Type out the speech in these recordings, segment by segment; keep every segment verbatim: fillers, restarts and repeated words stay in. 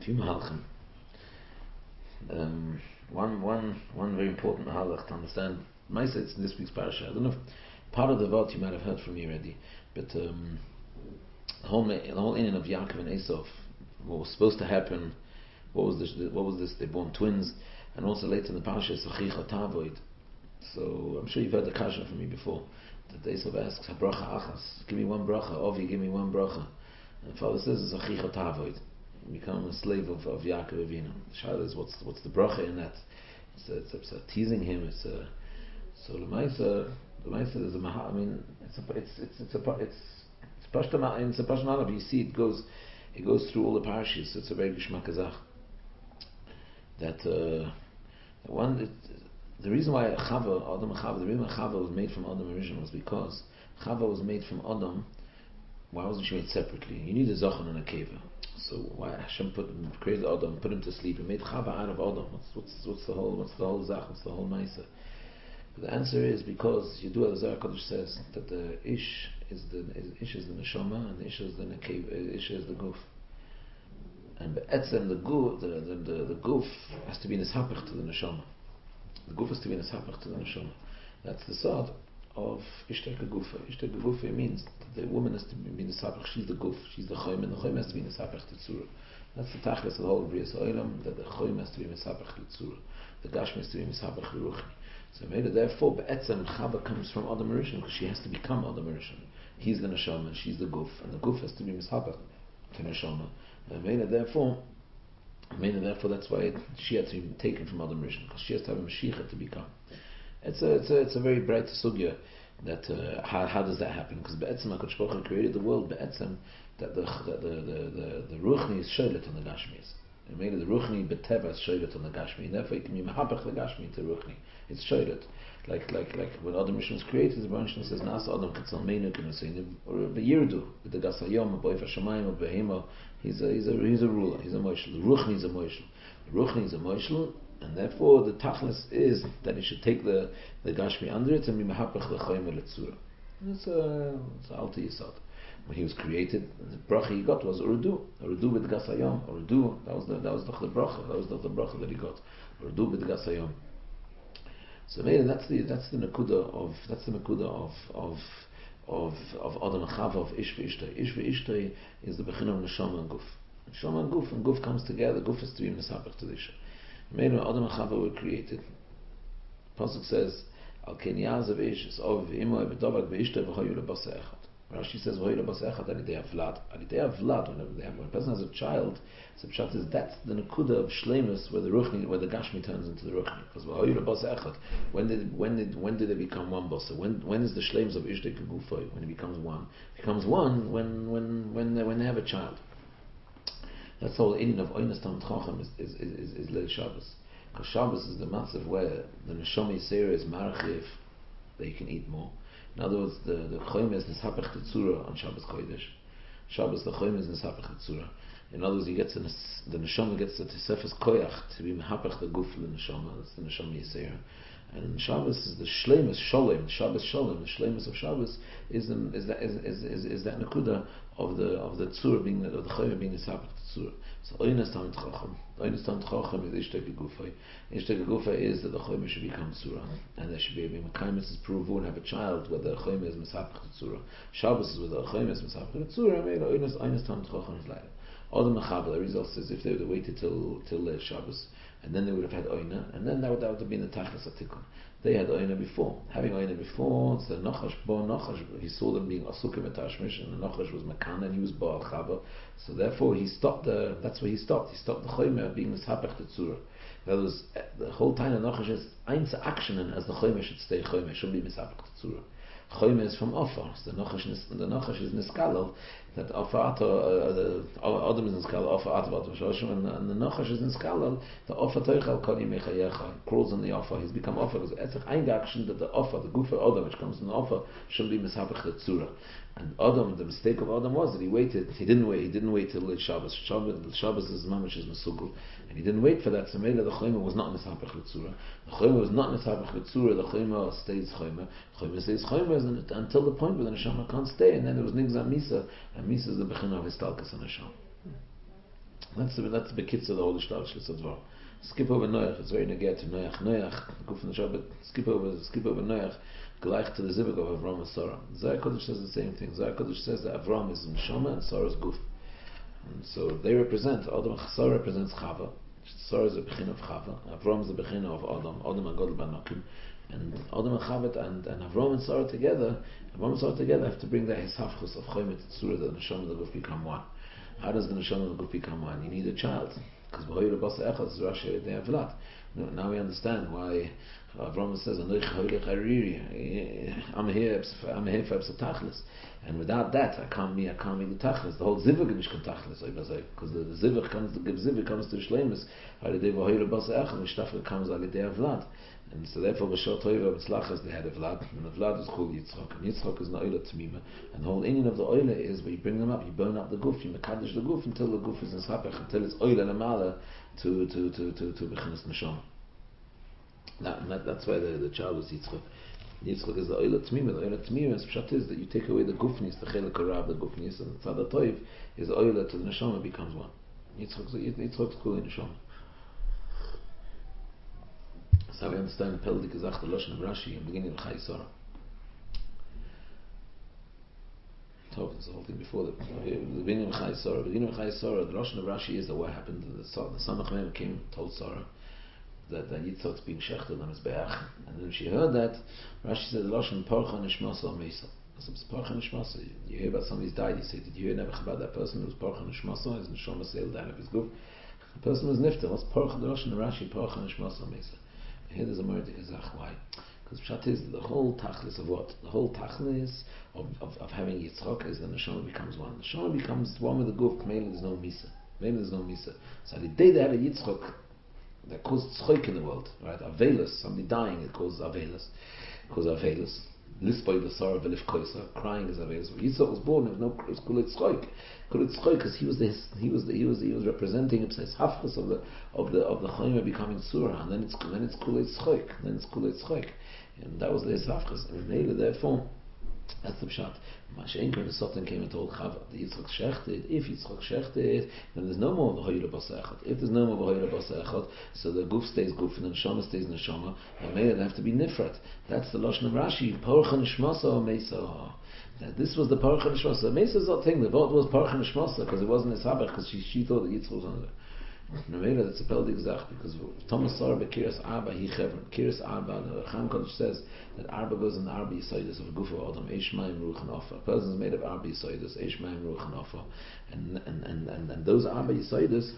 few mahalchim. Um, one, one, one very important mahalach to understand. Maisa, it's in this week's parasha. I don't know if part of the vote you might have heard from me already, but um, the whole the whole inyan of Yaakov and Esau, what was supposed to happen, what was this? What was this? They born twins, and also later in the parasha, Sachicha Tavoid. So I'm sure you've heard the kasha from me before. That Esau asks, "Bracha achas, give me one bracha. Ovi, give me one bracha." And the father says, "Sachicha Tavoid." Become a slave of, of Yaakov Avinu. The shaila is what's what's the bracha in that? It's a, it's a, it's a teasing him. It's a so the Maisa the Maisa is a maha. I mean, it's a it's it's it's a it's it's pashta it's a pashta. You see, it goes it goes through all the parashas. So it's a very gishmak azach. That uh, the one it, the reason why Chava Adam and Chava the reason why Chava was made from Adam originally was because Chava was made from Adam. Why wasn't she made separately? You need a zachan and a keva. So why Hashem put created Adam, put him to sleep, and made Chava out of Adam? What's what's what's the whole what's the whole zach? What's the whole ma'isa? But the answer is because Yedua Zohar Kodesh says that the ish is the is, ish is the neshama and the ish is the nekeva, ish is the guf. And be'etzem the guf the the, the the guf has to be nishapach to the neshama. The guf has to be nishapach to the neshama. That's the sod of Ishteka Gufa. Ishteka Gufa means that the woman has to be Nisapach, she's the Guf, she's the Choym, and the Choym has to be Nisapach to Tzura. That's the Tachlis of the whole Brias Oilam, that the Choym has to be Nisapach to Tzura. The Gashmi has to be Nisapach to Ruchni. So maybe therefore, Be'etzem Chava comes from Adam Rishon, because she has to become Adam Rishon. He's the Neshama, and she's the Guf, and the Guf has to be Nisapach to Neshama. And maybe therefore, maybe therefore that's why she had to be taken from Adam Rishon, because she has to have a Mashiach to become. It's a it's a it's a very bright sugya that uh, how how does that happen? Because be'etzem HaKadosh Baruch Hu created the world be'etzem that the that the the the, the ruchni is shoylet on the gashmis. It made the ruchni beteva is shoylet on the gashmi, and therefore it can be mahapach the gashmi into ruchni. It's shoylet. Like like like when Adam Rishon was created, the Baruch Hu says Nas Adam Katzal Meinu K'Nuseinu or B'Yirdu with the Gasayom or Boif Hashemayim or Behema. He's a he's a he's a ruler. He's a moishel. The ruchni is a moishel. The ruchni is a moishel. And therefore, the tachlis is that he should take the, the gashmi under it and be mahapach the chayim letzura. It's a it's a alti yisod. When he was created, the bracha he got was urudu, urudu with gasayom, urudu. That was the that was the, the bracha. That was the, the bracha that he got, urudu with gasayom. So maybe that's the that's the nakuda of that's the nakuda of of of of Adam and Chava of ish ve'ishtay. Ish ve'ishtay is the bechin of neshama and guf. Neshama and guf, and guf comes together. Guf has to be misapach to the isha. Made when Adam and Chava were created. Pasuk says, "Al ken yazav ish es ov v'imo evdavak v'ishta v'hoyu lebasa echad." Rashi says, "V'hoyu lebasa echad alidei avlad." Alidei avlad. Whenever they have, when a person has a child, so pshat is that's the nekuda of shleimus where the ruchni, where the gashmi turns into the ruchni. Because v'hoyu lebasa echad. When did when did when did they become one basa? When when is the shleimus of ishtei kegufay? When it becomes one, it becomes one when when when they, when they have a child. That's the whole inyan of Oynas Talmid Chacham is is is, is Leil Shabbos. Because Shabbos is the matzav where the neshama yisera is marchiv, that you can eat more. In other words, the the choym is nisapach tetzura on Shabbos Kodesh. Shabbos the choym is nisapach tetzura. In other words, he gets the, the neshama gets the tesefes koyach to be mehapach the guf the neshama. That's the neshama yisera. And Shabbos is the shleimus sholem. Shabbos sholem. The shleimus of Shabbos is the, is that is, is, is, is that nakuda of the of the tzura being of the choyim being nisapach tzura. So oynas talmid chacham. Oynas talmid chacham is ishtei gegufay. Ishtei gegufay is that the choyim should become tzura, and there should be a mekaymis is pruvu and have a child where the choyim is misapach tzura. Shabbos is where the choyim is misapach tzura. I mean oynas oynas talmid chacham is like Adam and Chava. The result is if they would have waited till till uh, Shabbos, and then they would have had Oina, and then that would, that would have been the Tachlis Atikun. They had Oina before. Having Oina before, so Nachash, Bo Nachash, he saw them being Asukim and Tashmish, and the Nachash was Makana, and he was Baal Chava. So therefore he stopped the, that's where he stopped. He stopped the Choyme being Mitzhapach Tetzura. That was, the whole time the Nachash is Einz Akshanen as the Choyme should stay Choyme, should be Mitzhapach Tetzura. Choyme is from Ofar. So the Nachash, the Nachash is Niskalal, that Ofar Ato, the Adam is Niskalal, Ofar Ato, Ato Shoshim, and the Nachash is Niskalal, the Ofar Teichal Kodi Mechayecha, crawls on the Ofar, he's become Ofar, because it's an action that the Ofar, the Gufa Adam, which comes from the Ofar, should be Mitzhapach Tetzura. And Adam, the mistake of Adam was that he waited, he didn't wait, he didn't wait till Shabbos. Shabbos, Shabbos is Mamash is Mesugul, and he didn't wait for that, so maybe the Choyma was not Mitzhapach Tetzura. The Choyma was not Mitzhapach Tetzura, the Choyma stays Choyma. Choyma stays Choyma until the point where the Neshama can't stay, and then there was Nigza Misa, and Misa is the Bechina of Histalkas and Neshama. That's the that's the bekitzer the whole shtalshlis of Dvar. Skip over Noach. It's very negate to Noach. Noach. Guf in the Shabbat. Skip over skip over Noach. Gleich to the zivug of Avram and Sarah. Zohar Kodesh says the same thing. Zohar Kodesh says that Avram is neshama and Sarah is guf. And so they represent Adam. Sarah represents Chava. Sarah is the bechin of Chava. Avram is the bechin of Adam. Adam and Gadol Banakim. And Adam and Chava and, and Avram and Sarah together. Avram and Sarah together have to bring the hisafchus of Chomet Tzura, that the neshama and the guf become one. How does the neshama and the guf become one? You need a child. Because B'hoyre Basa Echad is Rashi Yedei Avlat. Now we understand why Avram says, I'm here, I'm here for Tachlis. And without that, I can't be, I can't be the Tachlis. The whole Zivug is Tachlis. Because the, the Zivug comes, the Zivug comes to Shleimus. Yedei B'hoyre Basa Echad, Mishtafel comes al Yedei Avlat. And so therefore, B'shot Toiva B'tzlachas, they had a Vlad, and the Vlad was called Yitzchak, and Yitzchak is Na'ila Tamima. And the whole Indian of the Oila is where you bring them up, you burn up the guf, you mekadosh the guf until the guf is in Sapech, until it's Oila Lamala to to to to to Bechinas Neshama. That, that, that's why the, the child was Yitzchak. Yitzchak is the Oila Tamima. The Oila Tamima is Pshat is that you take away the gufnis, the Chelik Arab, the gufnis, and the Tzad Toiv is Oila to the Neshama becomes one. Yitzchak is called Neshama. So we understand Peldik is Achta Lashon of Rashi in the beginning of Chai Sarah. Talk this whole thing before the, the beginning of Chai Sarah. The beginning of Chai Sarah, the Lashon of Rashi is that what happened. The, the son of Mem came and told Sarah that, that Yitzchak's being shechted on his be'ach. And then she heard that, Rashi said the Lashon Parcha Nishmasa Mesa. So it's Parcha Nishmasa. You hear about somebody's died, you say, did you hear never about that person who was Parcha Nishmasa? His Neshama sailed down of his guf. The person was Nifta. What's Parcha? The Lashon of Rashi, Parcha Nishmasa Mesa. Here there's a murder Izach. Why? Because Pshat is the whole tachlis of what? The whole tachlis of, of, of having Yitzchak is the neshama becomes one. The neshama becomes one with the guf. Mainly there's no misa. Mainly there's no misa. So the day they had a Yitzchak that caused tzchoik in the world, right? Avelus, somebody dying, it causes avelus. It causes avelus. Lisboy the sorrow of Elif Koisa, crying is avelus. When Yitzchak was born, there was no, it was called tzchoik. Called tzchoik because he was the he was the, he was he was representing his hafkas of the of the of the chayma becoming surah, and then it's then it's called tzchoik, then it's called tzchoik, and that was the hafkas. And later, therefore, that's the pshat. Mashenka and the Sultan came and told Chava, the Yitzchak shechted. If Yitzchak shechted, then there's no more v'hoyra basa echad. If there's no more v'hoyra basa echad, so the guf stays guf and the neshama stays neshama, and maybe they have to be nifrat. That's the lashon of Rashi. Parcha nishmasa or mesa. That this was the parcha nishmasa. Mesa is that thing. The vote was parcha nishmasa because it wasn't his habach because she she thought that Yitzchak was on it. Nemela, that's a peldik zach because Thomas Sarah bekiras arba he chevron kiras arba. The Cham Kodesh says that arba goes in the arba yisaidus of a guf of Adam eish mayim ruach and ofa. A person is made of arba yisaidus eish mayim ruach and ofa, and and and and and those arba yisaidus,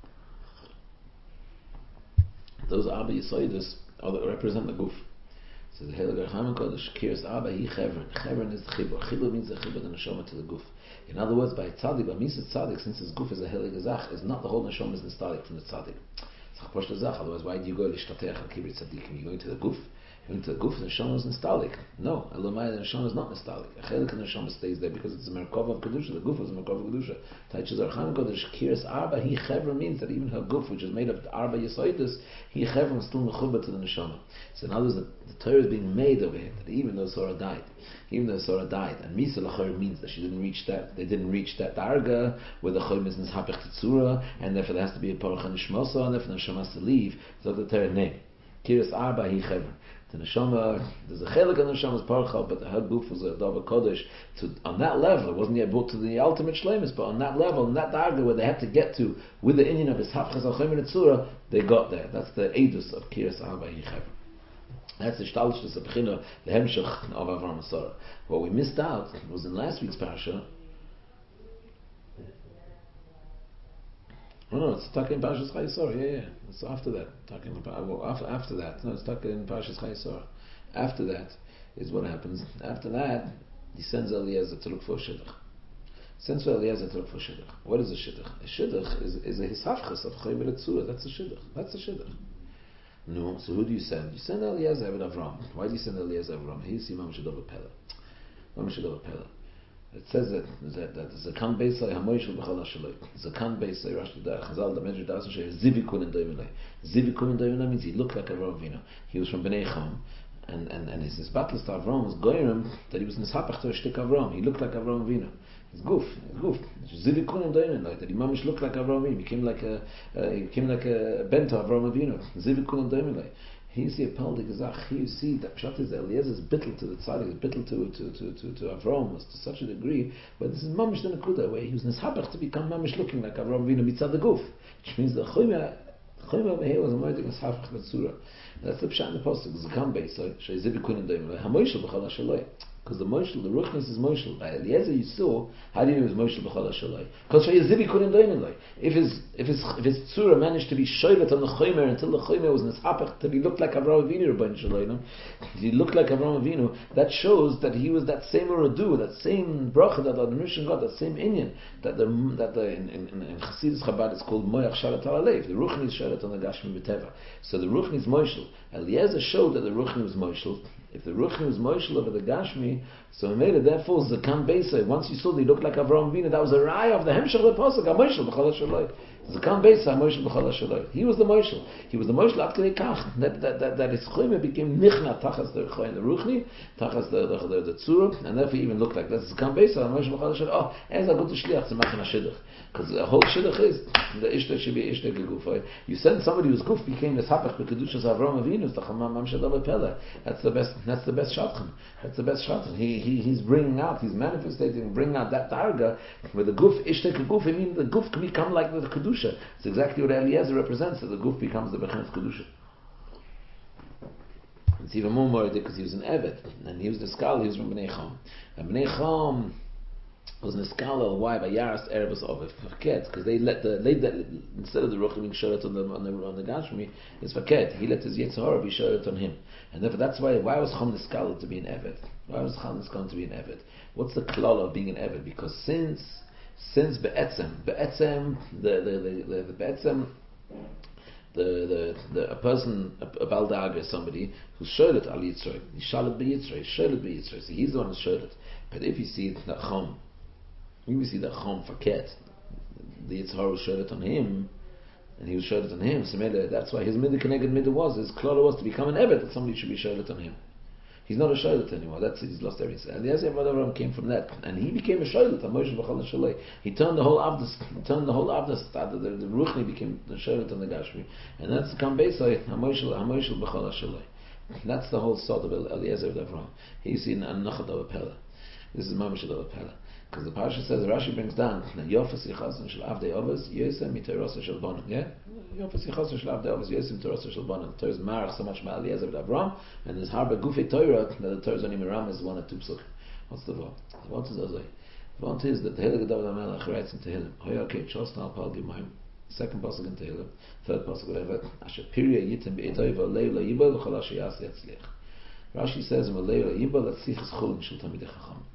those arba yisaidus are the, represent the guf. So the Heilige Cham Kodesh kiras arba he chevron. Chevron is the chibur. Chibur means the chibur the neshama to the guf. In other words, by tzaddik, by misas tzaddik, since his guf is a helig zach, is not the whole neshama is nostalgic from the tzaddik. Otherwise, why do you go l'shtatech al kibri tzaddikim? You go into the guf. You go into the guf. The neshama is nostalgic. No, Elamai, the neshama is not nostalgic. A chelik of the neshama stays there because it's a merkava of kedusha. The guf is a merkava of kedusha. Taichas Archam Kodesh kiras arba he chevra means that even her guf, which is made of arba yisoidus, he chevra is still mechuba to the neshama. So in other words, the, the Torah is being made over here that even though Sarah died. Even though Sarah died, and Misa Lachor means that she didn't reach that, they didn't reach that darga where the Chayim is Nishapech Tetzura, and therefore there has to be a Parcha Nishmasa, and therefore the Neshama has to leave. So the Torah name, Kiras Arba Hi Chevron. The Neshama, there's a chelik of the Neshama's Parcha, but the her guf was a Dava Kodesh. To on that level, it wasn't yet brought to the ultimate shleimus, but on that level, on that darga where they had to get to with the Indian of his Hafchas Al Chayim Tetzura, they got there. That's the Edus of Kiras Arba Hi Chevron. That's the shtalshus of Bechina, the hemshech of Avram and Sarah. What we missed out was in last week's parasha. Oh no, it's talking in Parashas Chai Sarah. Yeah, yeah. It's after that. Talking about well, after after that. No, it's talking in Parashas Chai Sarah. After that is what happens. After that, he sends Eliezer to look for a shidduch. Sends for Eliezer to look for a shidduch. What is a shidduch? A shidduch is is a hisafchas of Chayim B'Letzura. That's a shidduch. That's a shidduch. No, so who do you send? You send Eliezer Eved Avram. Why do you send Eliezer Avram? He's Imam Shadov Pella. Imam Shadov Pella. It says that that that Zakan Beisai Hamoishel B'Chol Hashaloi. Zakan Beisai Rashi Dar Chazal the Medrash Dasan Shei Zivikun in Doivinai. Zivikun in Doivinai means he looked like Avram Avinu. He was from Bnei Cham, and and and his his battle to Avram was Goyim that he was Nishapach to a shtik Avram. He looked like Avram Avinu. His goof, his goof. Zivikun and Doimen, like that. He mamish looked like Avraham Avinu. He became like a, uh, he became like a bent to Avraham Avinu. Zivikun and Doimen, like. He's the Apaldi Gazach. You see that Pshat is Eliezer's bittel to the tzaddik, is bittel to to to to, to Avraham was to such a degree. But this is mamish the Nakuda, where he was nishabach to become mamish looking like Avraham Avinu mitzad the goof, which means the Choyma Choyma over here was a moedik nishabach b'tzura. That's the Pshat in the pasuk. Zikam beis, so she'zivikun and Doimen, hamoishel b'chol hashaloi. Because the Moshel, the Ruchnis is Moshel. By Eliezer you saw, how do you know it was Moshel b'chol hashaloi? Because Shayizibi couldn't do it. If his if his if his tzura managed to be shoylet on the choymer until the choymer was nishapach till he looked like Avraham Avinu, Rabbeinu Shalom, he looked like Avraham Avinu. That shows that he was that same uradu, that same bracha that the Nushin got, that same inyan that the that the in in, in Chassidus Chabad is called Moyach Shalat Alev. The Ruchnis shoylet on the Gashmi B'Teva. So the Ruchnis Moshel. Eliezer showed that the Ruchni was Moshel. If the Ruchni was Moshel over the Gashmi, so he made it, therefore, Zakam Beisai. Once you saw that he looked like Avraham Avinu, that was a raya of the Hemshech of the Pasuk, HaMoshel B'chol HaShaloi. Zakam Beisai, HaMoshel B'chol HaShaloi. He was the Moshel. He was the Moshel at Kedei Kach, that, that, that, that his Choyme became Nichna Tachas the Choyme, the Ruchni, Tachas the, the, the, the Tzura, and therefore he even looked like that. Zakam Beisai, HaMoshel B'chol HaShaloi. Oh, as I go to Shliach, to Machin HaShidduch. Because the whole Shidduch is, the Ishtek should be Ishtek Gegufay. You send somebody whose Guf became the Sapach B'Kedushas Avraham Avinu, it's the Chamam Mamshadav Pele. That's the best, that's the best Shatchan. That's the best Shatchan. He, he, he's bringing out, he's manifesting, bringing out that Targa, where the Guf, Ishtek Guf, I mean, the Guf can become like the Kedusha. It's exactly what Eliezer represents, that the Guf becomes the Bechem Kedusha. It's even more more because he was an Evet, and he was the Skal, he was from Bnei Cham. And Bnei Cham was in a skala why by Yaras Erebus of Faket, because they let the they let, instead of the Ruchni being showed on the on the on the Gashmi, it's Faket. He let his Yetzirah be showed on him, and therefore that's why why was Cham the skala to be an Evet? Why was Cham the skala to be an Evet? What's the klala of being an Evet? Because since since Be'etzem Be'etzem the the the, the, the Be'etzem The, the, the, a person, a, a Baldag is somebody who's Sholet al Yitzray. He Shalet be Yitzray, Sholet be Yitzray. So he's the one who's Sholet. But if you see that Chom, if you see that Chom Faket, the Yitzhar was Sholet on him, and he was Sholet on him, so maybe that's why his midah connected midah was, his klala was to become an Evet, that somebody should be Sholet on him. He's not a Sholet anymore. That's it. He's lost everything. And the Eliezer Avram came from that, and he became a Sholet. A Moshe B'chol HaShaloi. He turned the whole Avdas. He turned the whole Avdas. The, the, the Ruchni became the Sholet on the Gashmi, and that's the Kambeisai. Hamoshel Hamoshel B'chol HaShaloi. That's the whole sort of Eliezer Avram. He's in Anachad of Pella. This is Mamash of Pella. Because the Parsha says, Rashi brings down, Yofas Yichasan Shel Avdei Ovas, Yosem Miterosa Shel Bonim. Yeah? Yofas Yichasan Shel Avdei Ovas, Yosem Miterosa Shel Bonim. The Torah is marach so much Ma Eliezer Avram, and there's Harba Gufei Torah, that the Torah is only Miram is one or two psuk. What's the vote? The vote is Ozai. The vote is that the Tehillah David HaMelech writes in Tehillim, Hoya Kei Chos Nal Pal Gimayim, second pasuk in Tehillim, third pasuk whatever, Asher Pirya Yitim Be'etoy V'Leila Yibol V'Chol Asher Yas Yatzliach. Rashi says, V'Leila Yibol Atzliach Chulin Shel Tamidei Chacham.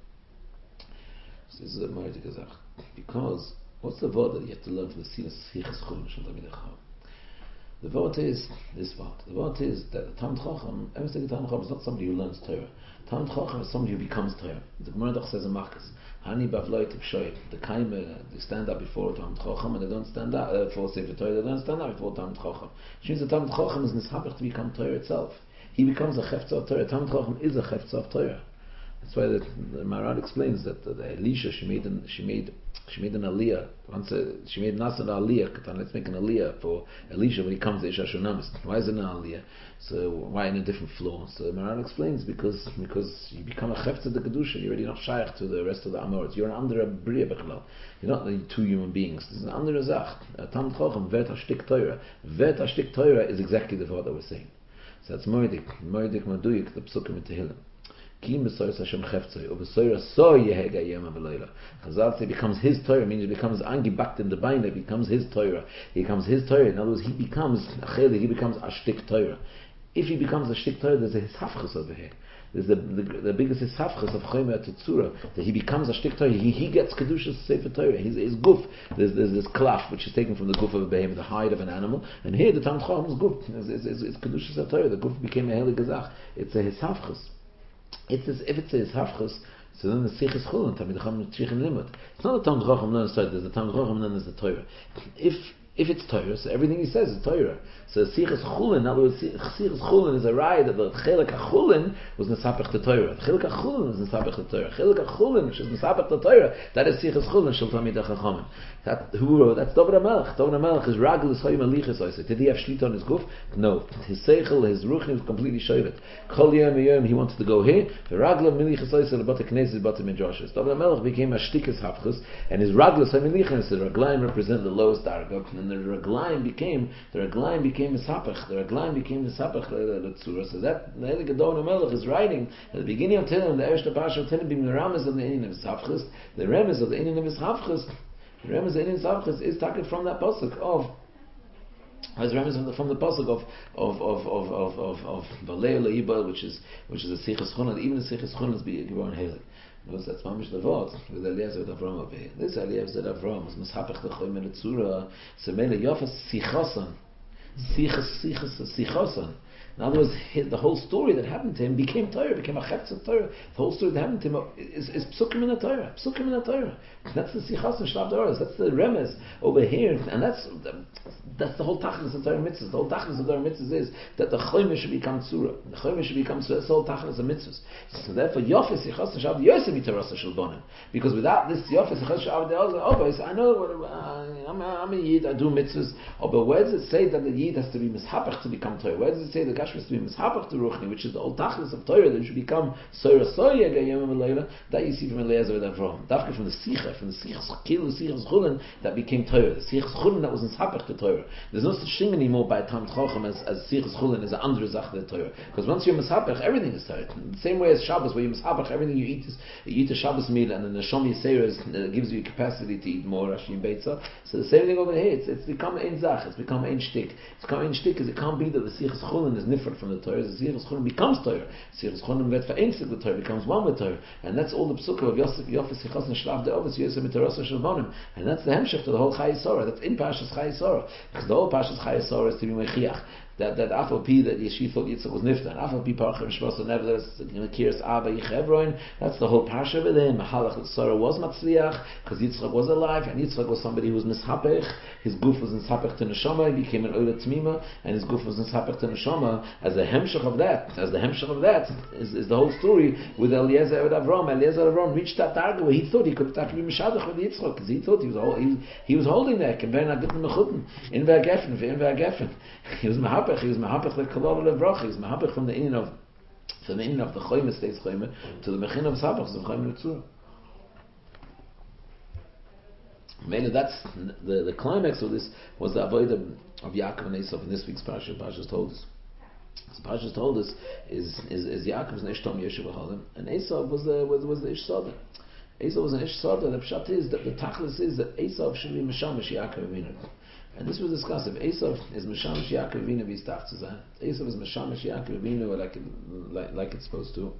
This is a Moedik Gazach. Because, what's the word that you have to learn for the Sinas Sichas Chulin Shel Tamidei Chacham? The word is this word. The word is that the Talmid Chacham, every single Talmid Chacham is not somebody who learns Torah. Talmid Chacham is somebody who becomes Torah. The Gemara Doch says in Marcus, Hani Bavloi Tipshoy, the Kaime, they stand up before Talmid Chacham and they don't stand up, uh, for Sefer Torah, they don't stand up before Talmid Chacham. Which means the Talmid Chacham is nishabach to become Torah itself. He becomes a Chefza of Torah. Talmid Chacham is a Chefza of Torah. That's why the, the Maharad explains that the, the Elisha, she made an, she made she made an aliyah. Once uh, she made Nasa an aliyah. Let's make an aliyah for Elisha when he comes to Isha Shunamis. Why is it an aliyah? So why in a different floor? So the Maharad explains because because you become a chefta de kedusha. You're already not shaykh to the rest of the Amorot. You're under a bria bechlal. You're not the two human beings. This is an under a zach. Tam chochem vet hashtik Torah. Vet hashtik Torah is exactly the word that we're saying. So that's moedik moedik maduyik the psukim in Tehillim. Kim besoyas Hashem cheftzoi, or besoyas so yehega yema v'loila. Chazal say becomes his Torah, means it becomes angibakt in the beine, it becomes his Torah. He becomes his Torah. In other words, he becomes he becomes a shtik Torah. If he becomes a shtik Torah, there's a hisafchus over here. There's the the, the biggest hisafchus of Chomer Tetzura, that he becomes a shtik Torah. He, he gets kedusha sefer Torah. His his guf. There's there's this klaf which is taken from the guf of a behemoth, the hide of an animal, and here the Talmid Chacham's guf is is is kedusha sefer Torah. The guf became a heli gazach. It's a hisafchus. It's as if it's his hafchus, so then the Sichas Chulin, Tamid Chacham Tzrichim Limud. It's not the Talmid Chacham learns Torah, there's the Talmid Chacham learns the Torah. If If it's Torah, so everything he says is Torah. So Sichas Chulin, in other words, Sichas Chulin is a raya that the Chelek HaChulin was Nesapech the Torah. The Chelek HaChulin was Nesapech the Torah. Chelek HaChulin, which is Nesapech the Torah, that is Sichas Chulin, Shel Talmidei Chachamim. That, who wrote, that's David HaMelech. David HaMelech is Ragel Yisrael Malichas Oisei. Did he have Shlita on his guf? No. His Seichel, his Ruchni was completely shoyvet. Kol Yom Yom, he wanted to go here. The Ragel Malichas Oisei, the Bata Knesset, Bata Midrashas. David HaMelech became a Shtikas Hafchus, and his Ragel Yisrael Malichas, the Raglaim represent the lowest Darga, and the Raglaim became, the Raglaim became a Sapach. The Raglaim became the Sapach L'Tzura. So that, the David HaMelech is writing, at the beginning of Tehillim, the Ershta Pasha of Tehillim, being the Ramaz of the Inin of his Hafchus, the Ramaz of the Inin of his Hafchus, the Remez in Zavchus is taken from that pasuk of as Remez from the, from the pasuk of of of of of of of Valei Leiba, which is which is a Sichas Chulin. Even the Sichas Chulin is given Heilig. Knows that's mamish levot with Eliezer with Avram over here. This Eliezer with Avram was Mishapech the Choyim in the Tzura. Semele Yofas Sichasan, Sichas Sichas Sichasan. In other words, his, the whole story that happened to him became Torah, became a chetz of Torah. The whole story that happened to him is, is psukim in the Torah, psukim in the Torah. That's the sichas and shlav doras. That's the remez over here, and that's the, that's the whole tachlis of Torah mitzvahs. The whole tachlis of Torah mitzvahs is that the choyme should become tzura. The choyme should become tzura. That's the whole tachlis of mitzvahs. So therefore, yofes sichas and shlav yosef iterasa shalbonim. Because without this yofes sichas shlav doras, I know what, uh, I'm, a, I'm a yid. I do mitzvahs. Oh, but where does it say that the yid has to be mishapach to become Torah? Where does it say the gash has to be mishapach to ruchni, which is the old tachlis of Torah that should become soira soya gayim alayla? That you see from Eliezer with Avram. Dafka from the sicha. From the Sichas Kilu, Sichas Chulin, that became Torah. The Sichas Chulin that was in Sapach to Torah. There's no such thing anymore by Tam Chochem as, as Sichas Chulin as an under Zach the Torah. Because once you're Misapach, everything is Torah. The same way as Shabbos, where you Misapach, everything you eat is, you eat a Shabbos meal, and then the Shom Yisera uh, gives you capacity to eat more, Rashi and Beitza. So the same thing over here. It's, it's become Ein Zach, it's become Ein Shtik. It's become Ein Shtik because it can't be that the Sichas Chulin is different from the Torah. The Sichas Chulin becomes Torah. Sichas Chulin vet vereinstigt the Torah, becomes one with Torah. And that's all the psukkah of Yosef, Yofes, Sichas, and Shlav, the Ovis, Yosef, Mitarasa, Shalbonim. And that's the hemshech to the whole Chayei Sorah. That's in Parshas Chayei Sorah. Because the whole Parshas Chayei Sorah is to be mechiach. That that Afal Pi that Yeshiva thought Yitzchak was nifta, and Afal Pi Parchim Shmos nevertheless Kiras Abba Yechevroin. That's the whole parsha over there. Mahalach Sorah was Matzliach because Yitzchak was alive, and Yitzchak was somebody who was mishapech. His goof was mishapech to neshama. He became an Ola Tmima, and his goof was mishapech to neshama. As the hemshech of that, as the hemshech of that is, is the whole story with Eliezer and Avram. Eliezer and Avram reached that darga where he thought he could start to be mishadach with Yitzchak because he thought he was he, he was holding that. In Vergeffen, in Vergeffen, he was mishapech. He was mehapech the kolol levrach. He was mehapech from the inin of from the inin of the choyme stays choyme to the mechin of sabach of choyme letzura. Mainly, that's the the climax of this was the avodah of Yaakov and Esau in this week's parsha. Parsha told us. So Parsha told us is is, is Yaakov's neshtom Yeshu v'halim, and Esau was the was, was the ish soda. Esau was an ish soda. The pshat is that the tachlis is that Esau should be meshamish Yaakov Avinu. And this was discussed. If Esau is Meshamish Yaakov Avinu, he's taf to sein. Esau is Meshamish Yaakov Avinu like, like like it's supposed to.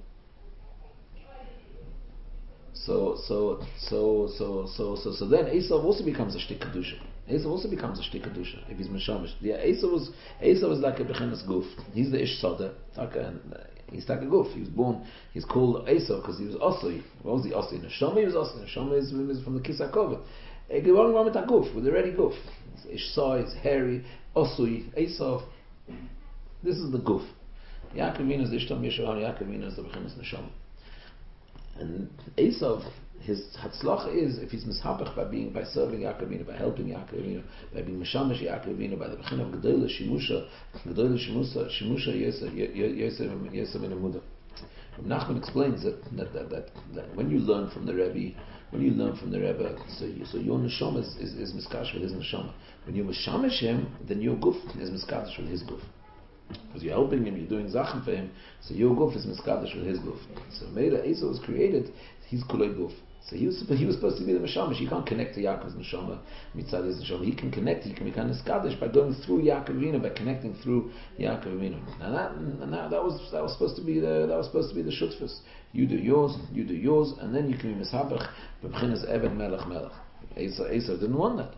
So so so so so so so then Esau also becomes a shtik kedusha. Esau also becomes a shtik kedusha if he's Meshamish. Yeah, Esau was Esau was like a bechenas goof. He's the ish soda. He's like a goof. He was born. He's called Esau because he was osoi. What was the osoi? Neshama. He was osoi. Neshama is, is from the kisah kova. A gewon one with a goof with a ready goof. Ish saw, it's hairy, osui, Esau. This is the goof. Yaakov Avinu is the ishtam Yeshua, Yaakov Avinu is the bechenas neshama. And Esau, his hatzlacha is if he's mishapach by being by serving Yaakov Avinu, by helping Yaakov Avinu, by being meshamish Yaakov Avinu, by the bechin of gedolah shimusha, gedolah shimusha, shimusha yosef yosef yosef in amudah. Nachman explains that that, that that that when you learn from the Rebbe. When you learn from the Rebbe, so you, so your neshama is is, is miskadosh with his neshama. When you mishamish him, then your guf is miskadosh with his guf. Because you're helping him, you're doing zachem for him, so your guf is miskadosh with his guf. So Meira Esau was created, he's kulei guf. So he was he was supposed to be the mishamish. He can't connect to Yaakov's neshama mitzad his neshama. He can connect. He can become miskadosh by going through Yaakov Avinu, by connecting through Yaakov Avinu. Now that and that, that was that was supposed to be the that was supposed to be the shutfus. You do yours, you do yours, and then you can be mishabach. B'bchinas eved melech melech. Esau Esau didn't want that.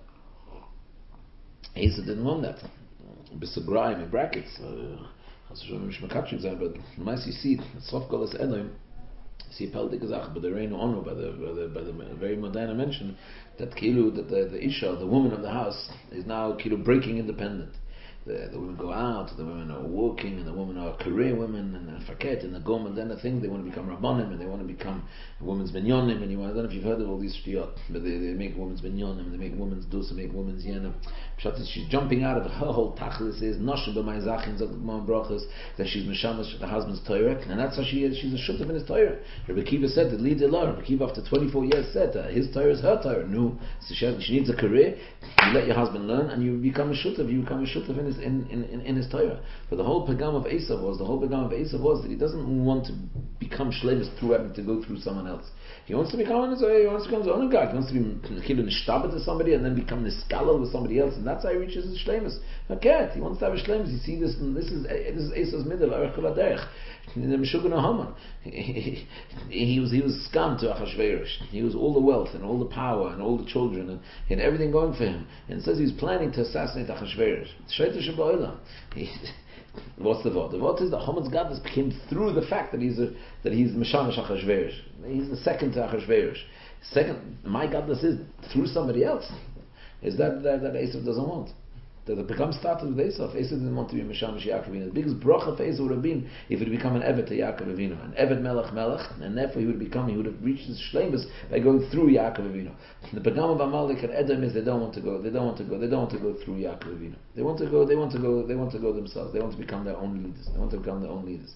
Esau didn't want that. B'sagrayim in brackets. But the mice you see, Sof Golas Elohim. See, peldik gesagt, but the reino honor by the by the by the very modern mention that kilu that the, the isha, the woman of the house, is now kilu breaking independent. The, the women go out, the women are walking, and the women are career women, and the faket, and the gom, and then the thing, they want to become rabbanim, and they want to become a women's minyonim, and you, I don't know if you've heard of all these shtiyot, but they, they make women's minyonim, and they make women's dus, and make women's yenim. She's jumping out of her whole tachlis is, noshe b'may zachin, zog m'am brachas, that she's meshamash the husband's Torah, and that's how she is, she's a shutav in his Torah. Rabbi Kiva said, that lead the law, Rabbi Kiva after twenty-four years said, uh, his Torah is her Torah. No, so she, has, she needs a career, you let your husband learn, and you become a shutav, you become a shutav in his, in, in, in, in his Torah. But the whole pagam of Esav was, the whole pagam of Esav was that he doesn't want to become shlevis through having to go through someone else. He wants to become his, he wants to become his own guy. He wants to be kilu nishtabet to somebody and then become niskalal with somebody else, and that's how he reaches his shlemus. Okay, he wants to have a shlemus. You see this, this is this is Esav's middle, Erech Kol Haderech. The Meshuggah Haman. He, he was he was scum to Achashverosh. He was all the wealth and all the power and all the children and he had everything going for him. And it says he was planning to assassinate Achashverosh. Shreitish Ba'olam. What's the vod? The vod is that Haman's godless became through the fact that he's a, that he's Meshamash Achashverosh. He's the second to Achashverosh. Second, my godless is through somebody else. Is that that, that Esav doesn't want? That the become started with Esav. Esav didn't want to be Meshamash Yaakov Avinu. The biggest bracha for Esav would have been if he would become an Eved to Yaakov Avinu, an Eved Melech Melech, and therefore he would become, he would have reached his shleimus by going through Yaakov Avinu. The Pagam of Amalek and Edom is they don't want to go, they don't want to go, they don't want to go through Yaakov Avinu. They want to go, they want to go, they want to go themselves. They want to become their own leaders. They want to become their own leaders.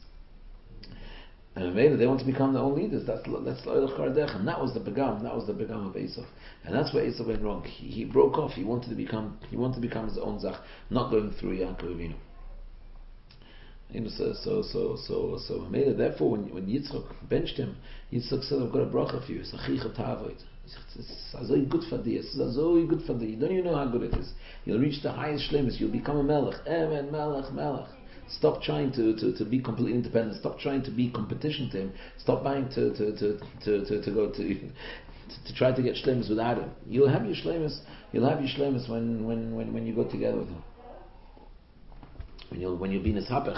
And maybe they want to become their own leaders. That's that's and that was the Pagam. That was the Pagam of Esav, and that's where Esav went wrong. He, he broke off. He wanted to become. He wanted to become his own zach, not going through Yaakov Avinu. You know, so so so so so. Maybe therefore, when when Yitzchak benched him, Yitzchak said, "I've got a bracha for you. It's a chicha ta'avoid. It's so good for thee. It's so good for thee. You don't even know how good it is. You'll reach the highest shlemus. You'll become a melech. Amen. Melech. Melech." Stop trying to, to, to be completely independent. Stop trying to be competition to him. Stop trying to to, to, to, to, to go to, to to try to get shlemus without him. You'll have your shlemus. You'll have your shlemus when, when, when, when you go together with him. When you'll when you'll be in his hapech.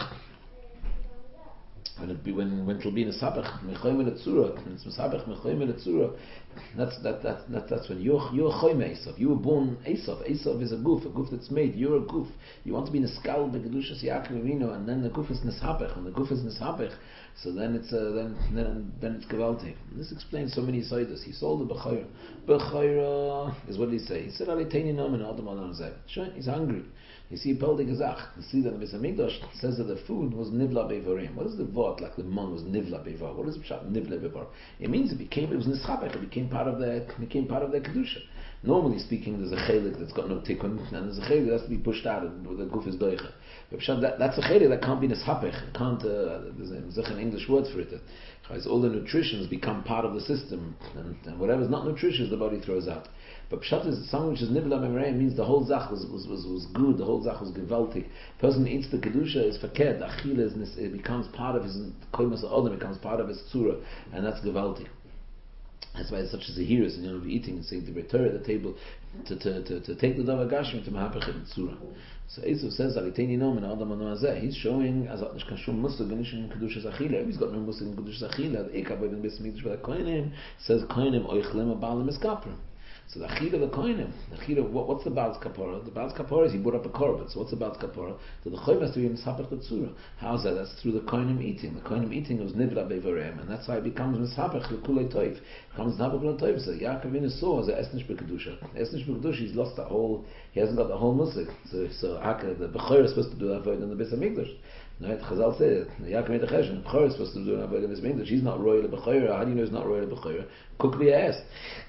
When it be when when it'll be in a sabach mechoyim el tzura, it's sabach mechoyim el tzura. That's that that that that's when you're you're choyim Esav. You were born Esav. Esav is a goof, a goof that's made. You're a goof. You want to be neskal begedushas Yaakov Avinu, and then the goof is neshapech, and the goof is neshapech. So then it's uh, then then then it's gewaltig. This explains so many sides. He sold the bechayra. Bechayra is what did he say? He said aliteini nom and adam adam zeh. Sure, he's hungry. You see, Pel de Gezach, you see that the Beis Hamikdash says that the food was nivla bevarim. What is the vod like the man was nivla bevar? What is the pshat nivla bevar? It means it became, it was nischapech, it became part of their, became part of their kedusha. Normally speaking, there's a chelik that's got no tikkun, and there's a chelik that has to be pushed out, and the goof is doicha. That, that's a chelik that can't be nischapech. It can't. Uh, there's, a, an English word for it. That all the nutritions become part of the system, and, and whatever's not nutritious, the body throws out. But pshat is something which is nivla mevarei means the whole zach was, was, was, was good, the whole zach was gewaltig. Person who eats the kedusha is faked, achil is, it becomes part of his koimas odom, it becomes part of his tzura, and that's gewaltig. That's why it's such a zahirus, and you know, eating and saying the return at the table to, to, to, to take the davar gashmi to mahapach in tzura. So Esav says, "Aliteini nom and adam anazeh." He's showing as not kashum musig and ishin kedusha zachila. He's got no musig and kedusha zachila. The ikab even Beis Hamikdash for the kohenim says kohenim oichlem abalim eskaprim. So the achila the kohenim, the achila, what, what's the Baal's kapara? The Baal's kapara is he brought up a korban. So what's the Baal's kapara? So the choyim has to be in mishabach the tzura. How's that? That's through the kohenim eating. The kohenim eating was nivla bevarem, and that's how it becomes mishabach l'kulei toiv. Becomes mishabach l'kulei toiv. So Yaakov Avinu saw as a esnish b'kedusha. Esnish b'kedusha, he's lost the whole. He hasn't got the whole musik. So so Akka, the bechor is supposed to do that avoid in the Beis Hamikdash. No, Chazal said Yaakov made a chesed. The bechor is supposed to do that avoid in the Beis Hamikdash. He's not royal bechor. How do you know he's not royal bechor? Cook me ass.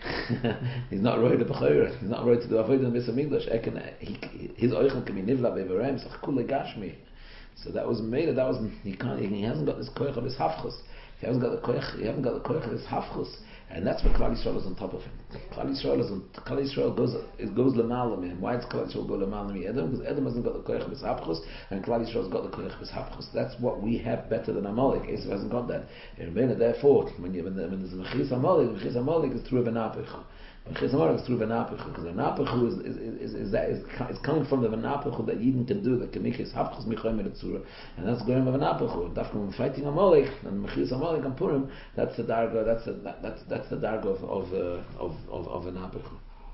He's not royal bechor. He's not right to do avoid in the Beis Hamikdash. His oichel can be nivla bevarem. So kule gashmi. So that was made. That was he can't. He hasn't got this koich of his hafchus. He hasn't got the koich. He hasn't got the koich of his hafchus. And that's what Klal Yisrael is on top of him. Klal Yisrael is on, Klal Yisrael goes it goes l'malam him. Why does Klal Yisrael go l'malam Edom? Because Edom hasn't got the koich of his hafchus, and Klal Yisrael's got the koich of his hafchus. That's what we have better than Amalek. Esav hasn't got that. And therefore, when, you, when, the, when there's a mechis Amalek, mechis Amalek is through a benapich. Mechitz Amalek is through Venapichu, because Venapichu is, is, is, is, that, is, is coming from the Venapichu that Yidden can do, that can make his Hafchus Michoyim Etzura, and that's going to Venapichu. Dafka when fighting Amalek, and Mechitz Amalek and Purim, that's the Darga, that's the, that, that's, that's the Darga of, of, uh, of, of, of Venapichu.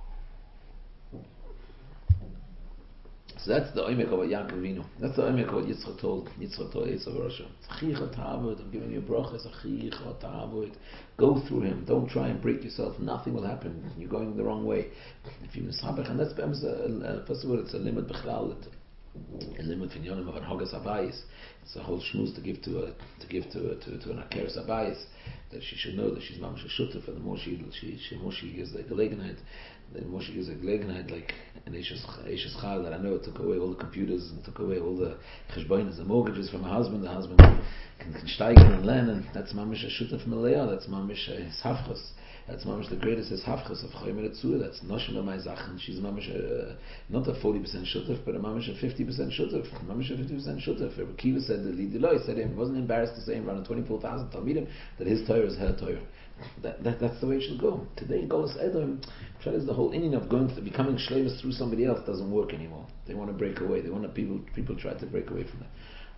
So that's the oimek of what Yaakov Avinu. That's the oimek of what Yitzchak told Yitzchak told Esav Rosham. Tzchicha ta'avod. I'm giving you a bracha. Tzchicha ta'avod. Go through him. Don't try and break yourself. Nothing will happen. You're going the wrong way. If you mishabach, and that's first of all, it's a limit b'chlal. A limit from Yonim of an Hogas Abayis. It's a whole shmuz to give to a to give to a, to, to an Akeres Abayis, that she should know that she's mamash a shutta for the more she she she more she gives a gelegenheit, the more she gives a gelegenheit like an Eishes Chal, that I know it took away all the computers and took away all the cheshbonos, the mortgages from her husband. The husband can, can steigen and learn, and that's mamash a shutta from Leah. That's mamash a hafchas. That's mamash the greatest is hafchas of Chaim Etzur. That's noshim b'may zachen. She's mamash a, not a forty percent shutaf, but a mamash a fifty percent shutaf. Mamash a fifty percent shutaf. Kiva said the Lidiloi said him, he wasn't embarrassed to say in front of twenty-four thousand Talmidim that his Torah is her Torah. That, that that's the way it should go. Today in Golos Edom, is the whole inning of going to becoming shleimus through somebody else doesn't work anymore. They want to break away. They want to people people try to break away from that.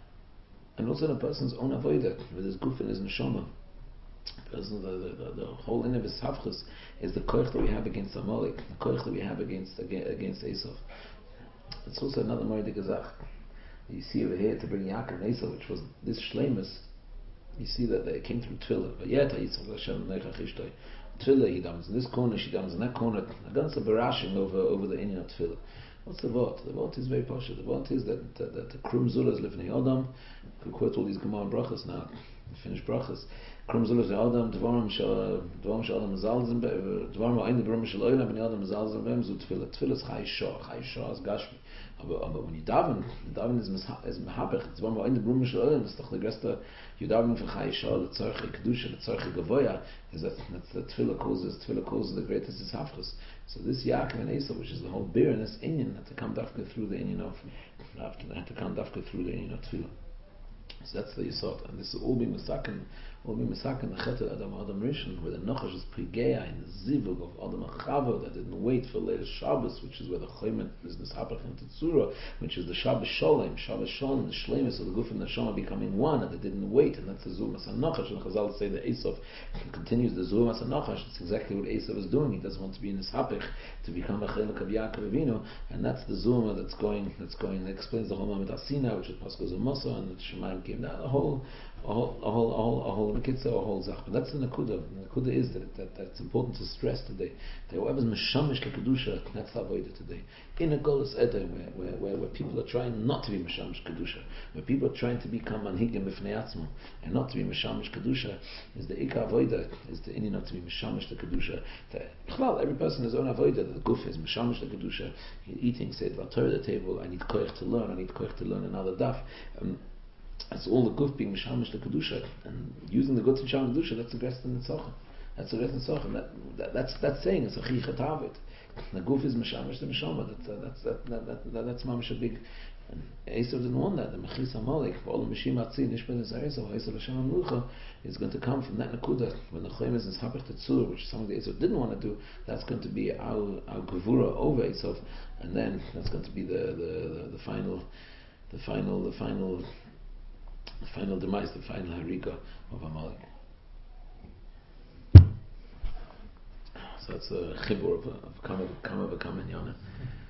And also the person's own avodah with his guf and his neshama. The, the, the, the whole in of his hafchus is the koich that we have against Amalek, the koich that we have against against Esav. It's also another Moedik Gezach. You see over here to bring Yaakov and Esav, which was this shleimus. You see that they came through Tefillah. But yet, Tefillah he dammens in this corner, she dammens in that corner. Against a barashing over over the Indian of Tefillah. What's the vot? The vot is very posh. The vot is that that, that the Krum Zula is living in Adam. You could quote all these Gemara brachas now. Finish brachas. Krum Zula is Adam. Dvarim shal Dvarim shal Adam zalzen be Dvarim ein Dvarim shal Olam ben Adam zalzen be Zut Tefillah. Tefillah is Chai Shah. Chai Shah is Gashmi. Aber, aber when you daven, daven is is mehapech. It's one more in the Brum Shel Olam. That's doch the größte. You daven for Chai Shah, the Tzorche Kedusha, the Tzorche Gavoya. Is that that's the Tefillah causes. Tefillah causes the greatest is Hafchus. So this Yaakov and Esav, which is the whole beer in this Inyan, had to come dafka through the Inyan of, had to come dafka through the Inyan of Tefillah. So that's the Yisod, and this is all being Masakin, all being Masakin, the Chet Adam Adam Rishon, where the Nochash is Prigeya in the Zivug of Adam Achava that didn't wait for later Shabbos, which is where the Chaymet is this Hapach and Tetzura, which is the Shabbos Sholem, Shabbos Sholem, the Shlemis of the Guf and the Shama becoming one, and they didn't wait, and that's the Zumas and Nochash, and Chazal say that Esav continues the Zumas and Nochash. It's exactly what Esav is doing. He doesn't want to be in this Hapach to become a Chelek of Yaakov Avinu, and that's the Zuma that's going, that's going, that explains the whole Mamet Asina, which is Paschal Zumosa, and the Shemaim came down, a whole, a whole, a whole, a whole, a whole, a whole Zach. But that's the Nakuda. The Nakuda is that, that that's important to stress today. That whoever's Meshamish Kedusha, that's the Avodah today. In a Golos Edom, where, where, where, where people are trying not to be Meshamish Kedusha, where people are trying to become Manhigim B'fnei Atzmo, and not to be Meshamish Kedusha, is the Ika Avodah, is the Inni not to be Meshamish the Kedusha. Well, every person has his own Avodah. The Guf is Meshamish the Kedusha. Eating, say, the Torah the table, I need Koich to learn, I need Koich to learn another daf. Um, It's all the guf being mishamish the kedusha, and using the good to mishamish kedusha. That's the rest in the tzochem. That's the rest in the tzochem. That, that that's that's saying it's a chichat avit. The guf is mishamish the mishama. That, uh, that's that, that, that, that that's mamish a big. And Esav didn't want that. The mechis amalek for all the mishim atzin nishbet is Esav. Esav Hashem Amlucha is going to come from that nakuda when the chayim is hapach tetzur, which is something that Esav didn't want to do. That's going to be our our gevura over Esav, and then that's going to be the the, the, the final, the final, the final. The final demise, the final harika of Amalek. So that's a chibur of, of kama v'kama v'kama